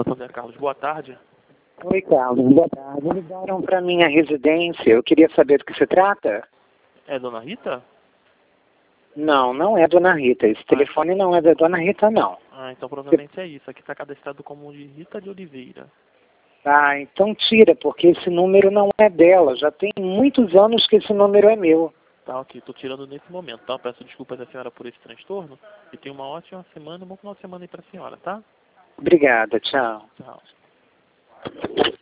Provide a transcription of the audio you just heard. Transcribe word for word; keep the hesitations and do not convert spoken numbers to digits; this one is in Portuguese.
José Carlos, boa tarde. Oi, Carlos, boa tarde. Ligaram para minha residência. Eu queria saber do que se trata. É Dona Rita? Não, não é Dona Rita. Esse telefone não é da Dona Rita, não. Ah, então provavelmente é isso. Aqui está cadastrado como de Rita de Oliveira. Ah, então tira, porque esse número não é dela. Já tem muitos anos que esse número é meu. Tá, ok. Estou tirando nesse momento, tá? Peço desculpas à senhora por esse transtorno. E tenha uma ótima semana, um bom final de semana aí para a senhora, tá? Obrigada, tchau. Tchau.